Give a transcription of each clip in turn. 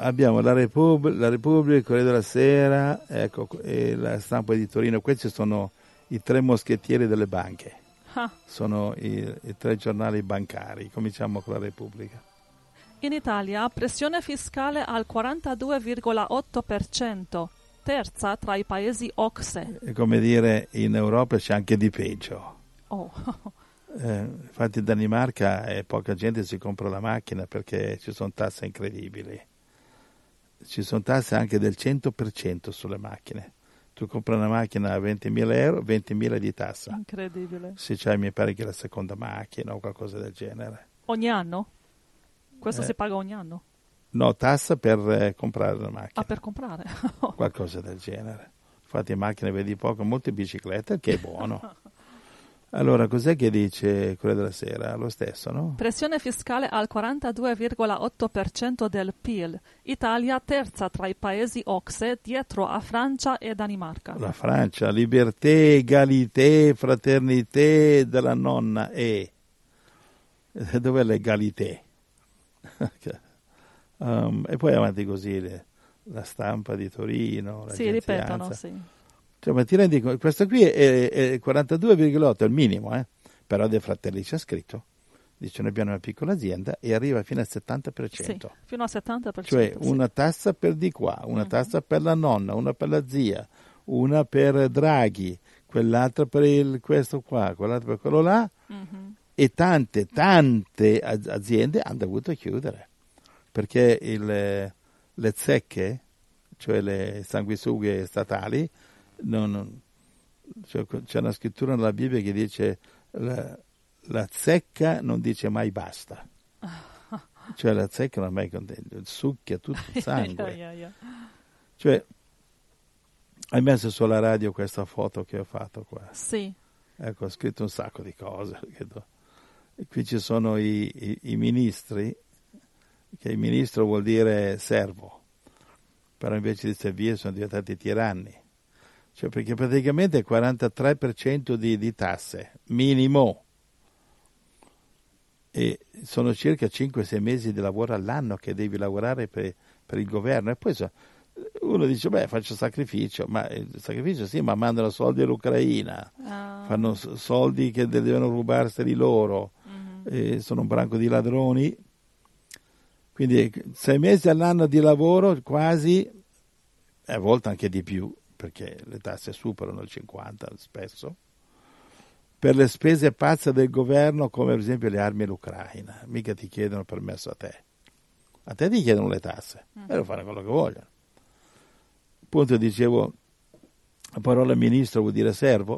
abbiamo la Repubblica, il Corriere della Sera, ecco, e la Stampa di Torino. Questi sono i tre moschettieri delle banche. Sono i tre giornali bancari. Cominciamo con la Repubblica. In Italia pressione fiscale al 42,8%, terza tra i paesi OCSE. È come dire, in Europa c'è anche di peggio. Oh. Infatti in Danimarca poca gente si compra la macchina perché ci sono tasse incredibili. Ci sono tasse anche del 100% sulle macchine. Tu compri una macchina a 20.000 euro, 20.000 di tassa. Incredibile. Se c'hai, mi pare che la seconda macchina o qualcosa del genere. Ogni anno? Questo si paga ogni anno? No, tassa per comprare la macchina. Ah, per comprare? Qualcosa del genere. Infatti in macchina vedi poco, molte biciclette, che è buono. Allora, cos'è che dice Corriere della Sera? Lo stesso, no? Pressione fiscale al 42,8% del PIL. Italia terza tra i paesi OCSE, dietro a Francia e Danimarca. La Francia, liberté, égalité, fraternité della nonna E. Dov'è l'égalité? E poi avanti così la Stampa di Torino. Sì, ripetono, sì. Cioè, ma ti rendi conto? Questo qui è 42,8, è il minimo, però De Fratelli c'è scritto. Dice noi abbiamo una piccola azienda e arriva fino al 70%. Sì, fino al 70%. Cioè una tassa per di qua, una tassa per la nonna, una per la zia, una per Draghi, quell'altra per questo qua, quell'altra per quello là. E tante aziende hanno dovuto chiudere perché le zecche, cioè le sanguisughe statali, cioè, c'è una scrittura nella Bibbia che dice la zecca non dice mai basta, cioè la zecca non è mai contenta, succhia tutto il sangue. Cioè, hai messo sulla radio questa foto che ho fatto qua? Sì. Ecco, ho scritto un sacco di cose. E qui ci sono i ministri, che il ministro vuol dire servo, però invece di servire sono diventati tiranni. Cioè, perché praticamente il 43% di tasse, minimo, e sono circa 5-6 mesi di lavoro all'anno che devi lavorare per il governo. E poi uno dice, faccio sacrificio, ma il sacrificio sì, ma mandano soldi all'Ucraina, fanno soldi che devono rubarseli loro, e sono un branco di ladroni. Quindi 6 mesi all'anno di lavoro quasi, a volte anche di più, perché le tasse superano il 50 spesso, per le spese pazze del governo, come per esempio le armi all'Ucraina. Mica ti chiedono permesso a te ti chiedono le tasse, e devono fare quello che vogliono. Appunto dicevo, la parola ministro vuol dire servo,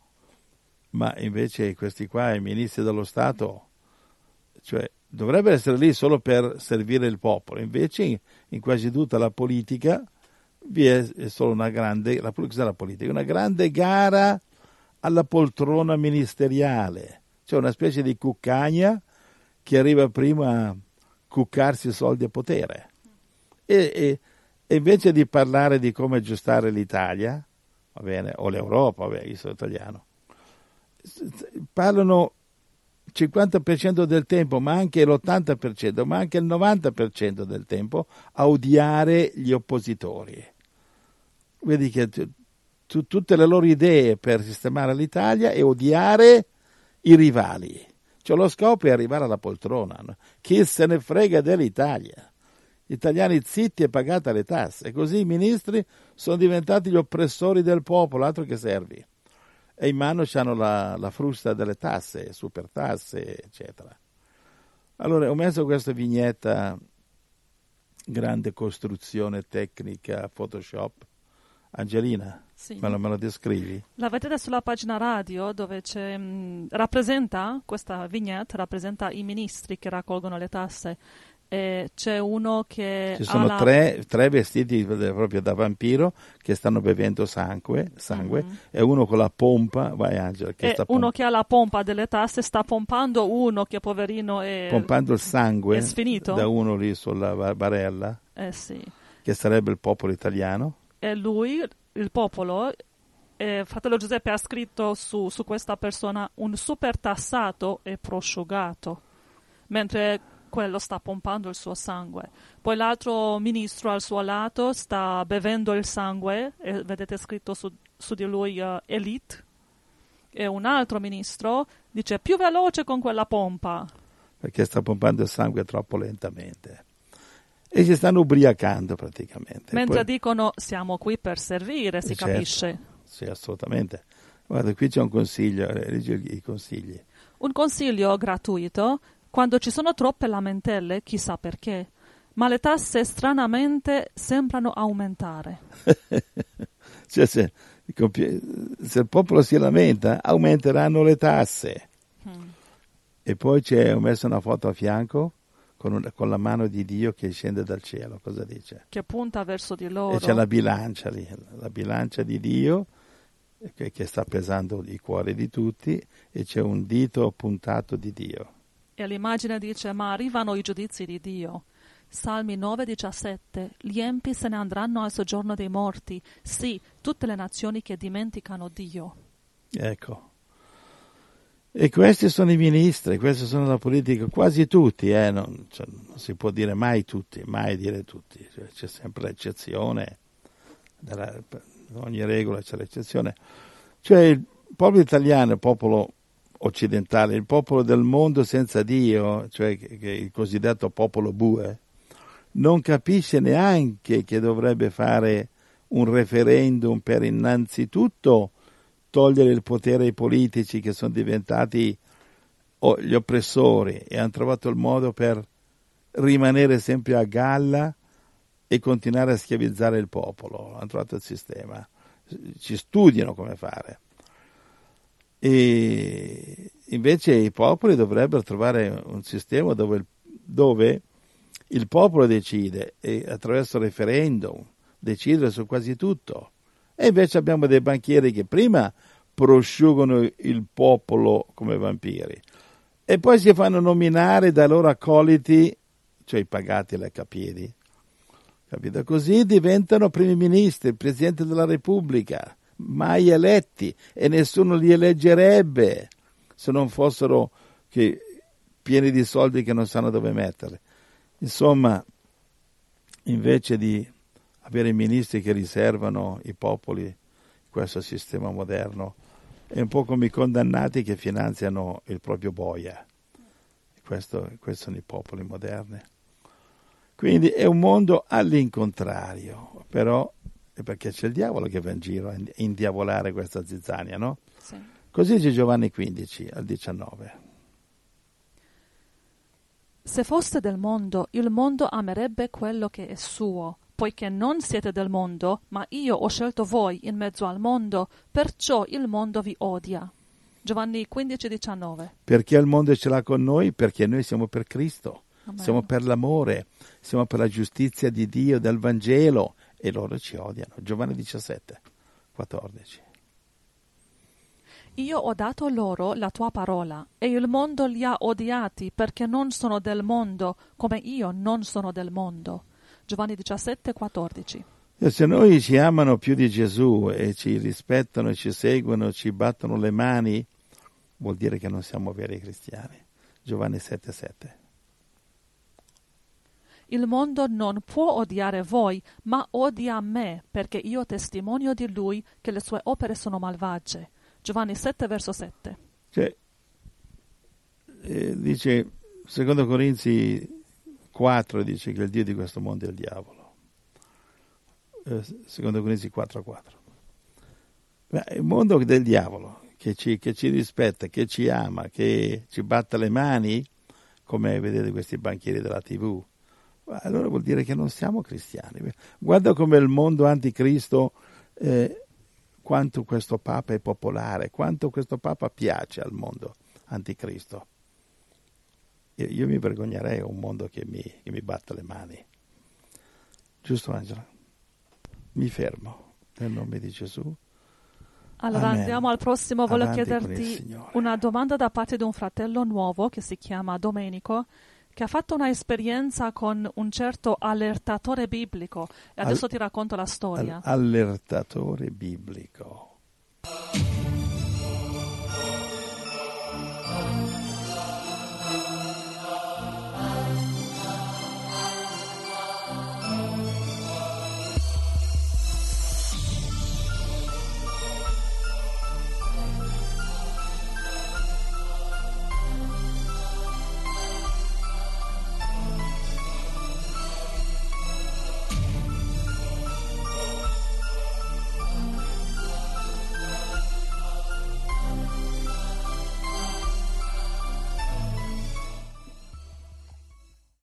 ma invece questi qua, i ministri dello Stato, cioè dovrebbero essere lì solo per servire il popolo, invece in quasi tutta la politica vi è solo una grande, cos'è la politica? Una grande gara alla poltrona ministeriale, cioè una specie di cuccagna che arriva prima a cuccarsi soldi e potere. E invece di parlare di come aggiustare l'Italia, va bene, o l'Europa, io sono italiano, parlano 50% del tempo, ma anche l'80%, ma anche il 90% del tempo a odiare gli oppositori. Vedi che tutte le loro idee per sistemare l'Italia è odiare i rivali. Cioè lo scopo è arrivare alla poltrona. No? Chi se ne frega dell'Italia? Gli italiani zitti e pagate le tasse. Così i ministri sono diventati gli oppressori del popolo, altro che servi. E in mano hanno la frusta delle tasse, super tasse, eccetera. Allora ho messo questa vignetta, grande costruzione tecnica, Photoshop. Angelina, sì. me lo descrivi? La vedete sulla pagina radio dove c'è, rappresenta, questa vignetta rappresenta i ministri che raccolgono le tasse. E c'è uno che ci sono tre vestiti proprio da vampiro che stanno bevendo sangue e uno con la pompa, vai Angela, che sta uno che ha la pompa delle tasse sta pompando uno che poverino è pompando il sangue è sfinito da uno lì sulla barella, sì. Che sarebbe il popolo italiano. E lui, il popolo, fratello Giuseppe ha scritto su questa persona un super tassato e prosciugato, mentre quello sta pompando il suo sangue. Poi l'altro ministro al suo lato sta bevendo il sangue, e vedete scritto su di lui Elite, e un altro ministro dice più veloce con quella pompa. Perché sta pompando il sangue troppo lentamente. E si stanno ubriacando praticamente. Mentre Poi, dicono siamo qui per servire, si certo, capisce. Sì, assolutamente. Guarda, qui c'è un consiglio, leggi i consigli. Un consiglio gratuito: quando ci sono troppe lamentele, chissà perché, ma le tasse stranamente sembrano aumentare. Cioè, se il popolo si lamenta, aumenteranno le tasse. E poi ho messo una foto a fianco con la mano di Dio che scende dal cielo. Cosa dice? Che punta verso di loro. E c'è la bilancia lì, la bilancia di Dio che sta pesando i cuori di tutti, e c'è un dito puntato di Dio. E l'immagine dice: ma arrivano i giudizi di Dio. Salmi 9,17: gli empi se ne andranno al soggiorno dei morti, sì, tutte le nazioni che dimenticano Dio. Ecco. E questi sono i ministri, questi sono la politica, quasi tutti, non si può dire mai tutti, mai dire tutti, cioè, c'è sempre l'eccezione, ogni regola c'è l'eccezione. Cioè il popolo italiano, il popolo occidentale, il popolo del mondo senza Dio, cioè che il cosiddetto popolo bue, non capisce neanche che dovrebbe fare un referendum per innanzitutto togliere il potere ai politici che sono diventati gli oppressori e hanno trovato il modo per rimanere sempre a galla e continuare a schiavizzare il popolo. Hanno trovato il sistema, ci studiano come fare. E invece i popoli dovrebbero trovare un sistema dove il popolo decide e attraverso il referendum decide su quasi tutto. E invece abbiamo dei banchieri che prima prosciugano il popolo come vampiri e poi si fanno nominare dai loro accoliti, cioè i pagati leccapiedi, capito? Così diventano primi ministri, presidente della Repubblica, mai eletti, e nessuno li eleggerebbe se non fossero pieni di soldi che non sanno dove metterli. Insomma, invece di avere ministri che riservano i popoli, questo sistema moderno è un po' come i condannati che finanziano il proprio boia. Questi sono i popoli moderni. Quindi è un mondo all'incontrario, però è perché c'è il diavolo che va in giro a indiavolare questa zizzania, no? Sì. Così dice Giovanni 15 al 19. Se foste del mondo, il mondo amerebbe quello che è suo. Poiché non siete del mondo, ma io ho scelto voi in mezzo al mondo, perciò il mondo vi odia. Giovanni 15,19. Perché il mondo ce l'ha con noi? Perché noi siamo per Cristo, Amen. Siamo per l'amore, siamo per la giustizia di Dio, del Vangelo, e loro ci odiano. Giovanni 17,14. Io ho dato loro la tua parola, e il mondo li ha odiati, perché non sono del mondo, come io non sono del mondo. Giovanni 17,14. E se noi ci amano più di Gesù e ci rispettano, ci seguono, ci battono le mani, vuol dire che non siamo veri cristiani. Giovanni 7,7. Il mondo non può odiare voi, ma odia me, perché io testimonio di lui che le sue opere sono malvagie. Giovanni 7, verso 7. Cioè, dice, secondo Corinzi 4, dice che il Dio di questo mondo è il diavolo. Secondo Corinzi 4,4. Ma il mondo del diavolo, che ci rispetta, che ci ama, che ci batte le mani, come vedete questi banchieri della TV, allora vuol dire che non siamo cristiani. Guarda come il mondo anticristo, quanto questo Papa è popolare, quanto questo Papa piace al mondo anticristo. Io mi vergognerei a un mondo che mi batte le mani. Giusto, Angela? Mi fermo nel nome di Gesù. Allora Amen. andiamo al prossimo. Voglio Avanti chiederti una domanda da parte di un fratello nuovo che si chiama Domenico, che ha fatto una esperienza con un certo allertatore biblico, e adesso ti racconto la storia. Allertatore biblico.